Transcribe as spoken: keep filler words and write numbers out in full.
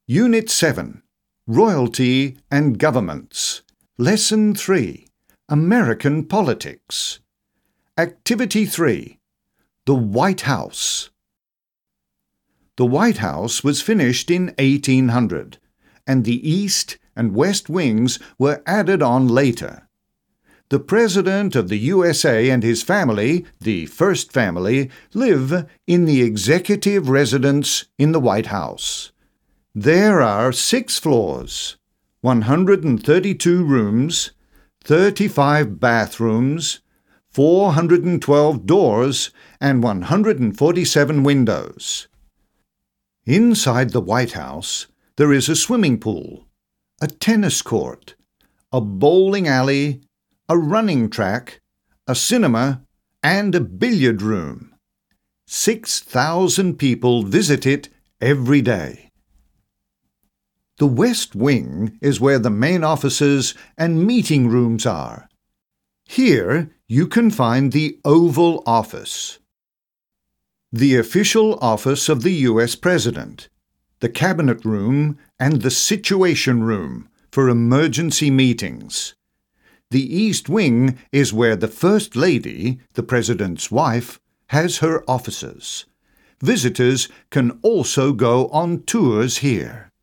Unit seven, Royalty and Governments. Lesson three, American Politics. Activity three, The White House. The White House was finished in eighteen hundred, and the East and West Wings were added on later. The President of the U S A and his family, the First Family, live in the executive residence in the White House. There are six floors, one hundred thirty-two rooms, thirty-five bathrooms, four hundred twelve doors, and one hundred forty-seven windows. Inside the White House, there is a swimming pool, a tennis court, a bowling alley, a running track, a cinema, and a billiard room. Six thousand people visit it every day. The West Wing is where the main offices and meeting rooms are. Here you can find the Oval Office, the official office of the U S President, the Cabinet Room, and the Situation Room for emergency meetings. The East Wing is where the First Lady, the President's wife, has her offices. Visitors can also go on tours here.